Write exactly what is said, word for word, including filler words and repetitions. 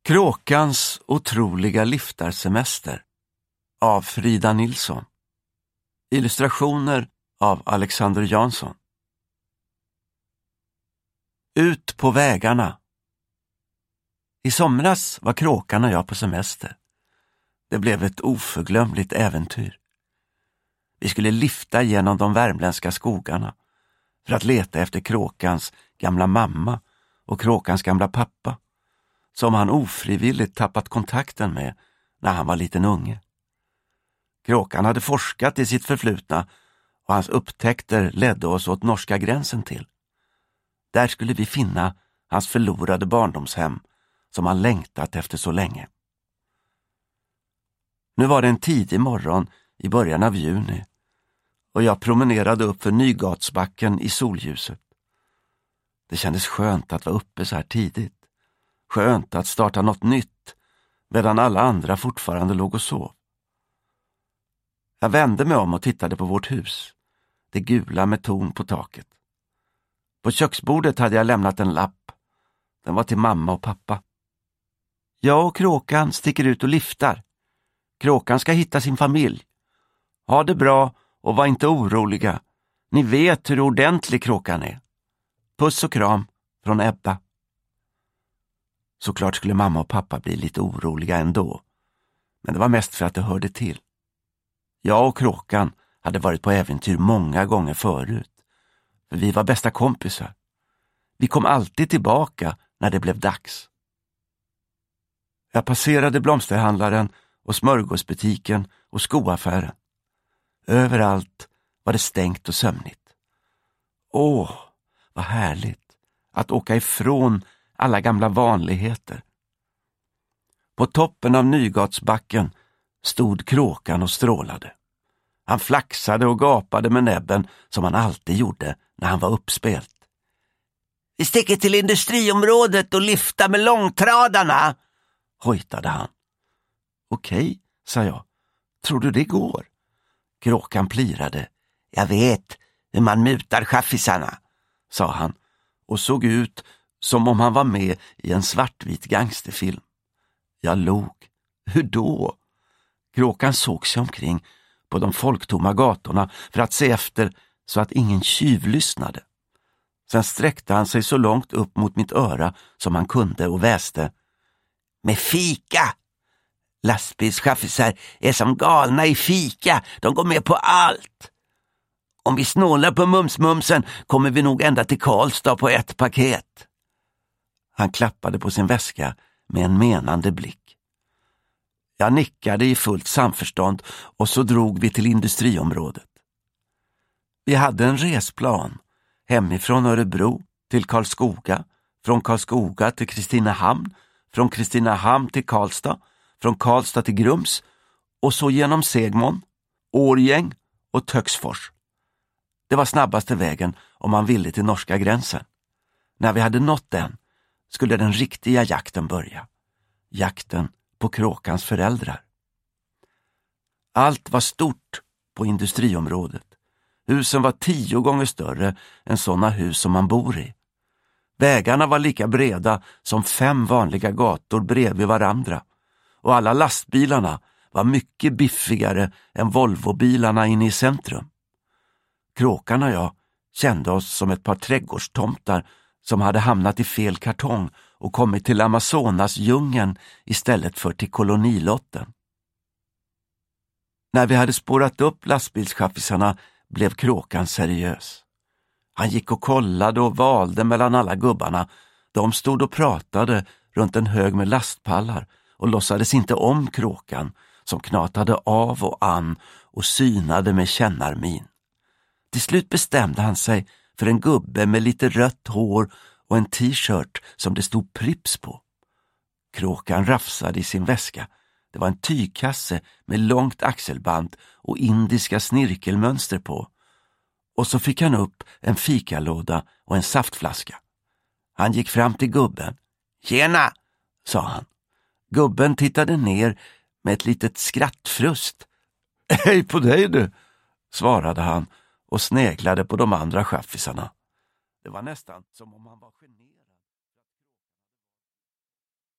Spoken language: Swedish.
Kråkans otroliga liftarsemester av Frida Nilsson. Illustrationer av Alexander Jansson. Ut på vägarna. I somras var Kråkan och jag på semester. Det blev ett oförglömligt äventyr. Vi skulle lifta genom de värmländska skogarna för att leta efter Kråkans gamla mamma och Kråkans gamla pappa, som han ofrivilligt tappat kontakten med när han var liten unge. Kråkan hade forskat i sitt förflutna och hans upptäckter ledde oss åt norska gränsen till. Där skulle vi finna hans förlorade barndomshem som han längtat efter så länge. Nu var det en tidig morgon i början av juni och jag promenerade upp för Nygatsbacken i solljuset. Det kändes skönt att vara uppe så här tidigt. Skönt att starta något nytt medan alla andra fortfarande låg och sov. Jag vände mig om och tittade på vårt hus, det gula med torn på taket. På köksbordet hade jag lämnat en lapp. Den var till mamma och pappa. Jag och Kråkan sticker ut och liftar. Kråkan ska hitta sin familj. Ha det bra och var inte oroliga. Ni vet hur ordentlig Kråkan är. Puss och kram från Ebba. Såklart skulle mamma och pappa bli lite oroliga ändå. Men det var mest för att det hörde till. Jag och Kråkan hade varit på äventyr många gånger förut. För vi var bästa kompisar. Vi kom alltid tillbaka när det blev dags. Jag passerade blomsterhandlaren och smörgåsbutiken och skoaffären. Överallt var det stängt och sömnigt. Åh, vad härligt att åka ifrån alla gamla vanligheter. På toppen av Nygatsbacken stod Kråkan och strålade. Han flaxade och gapade med näbben som han alltid gjorde när han var uppspelt. Vi sticker till industriområdet och liftar med långtradarna, hojtade han. Okej, sa jag. Tror du det går? Kråkan plirade. Jag vet hur man mutar chaffisarna, sa han och såg ut som om han var med i en svartvit gangsterfilm. Jag log. Hur då? Kråkan såg sig omkring på de folktomma gatorna för att se efter så att ingen tjuv lyssnade. Sen sträckte han sig så långt upp mot mitt öra som han kunde och väste. Med fika! Lastbilschaffisar är som galna i fika. De går med på allt. Om vi snålar på mumsmumsen kommer vi nog ända till Karlstad på ett paket. Han klappade på sin väska med en menande blick. Jag nickade i fullt samförstånd och så drog vi till industriområdet. Vi hade en resplan hemifrån Örebro till Karlskoga, från Karlskoga till Kristinehamn, från Kristinehamn till Karlstad, från Karlstad till Grums och så genom Segmon, Årgäng och Töcksfors. Det var snabbaste vägen om man ville till norska gränsen. När vi hade nått den skulle den riktiga jakten börja. Jakten på Kråkans föräldrar. Allt var stort på industriområdet. Husen var tio gånger större än sådana hus som man bor i. Vägarna var lika breda som fem vanliga gator bredvid varandra. Och alla lastbilarna var mycket biffigare än Volvobilarna inne i centrum. Kråkan och jag kände oss som ett par trädgårdstomtar som hade hamnat i fel kartong och kommit till Amazonas djungeln istället för till kolonilotten. När vi hade spårat upp lastbilschaffisarna blev Kråkan seriös. Han gick och kollade och valde mellan alla gubbarna. De stod och pratade runt en hög med lastpallar och låtsades inte om Kråkan som knatade av och an och synade med kännarmin. Till slut bestämde han sig för en gubbe med lite rött hår och en t-shirt som det stod Prips på. Kråkan rafsade i sin väska. Det var en tygkasse med långt axelband och indiska snirkelmönster på. Och så fick han upp en fikalåda och en saftflaska. Han gick fram till gubben. Tjena, sa han. Gubben tittade ner med ett litet skrattfrust. Hej på dig du, svarade han och sneglade på de andra chaffisarna. Det var nästan som om han var generad.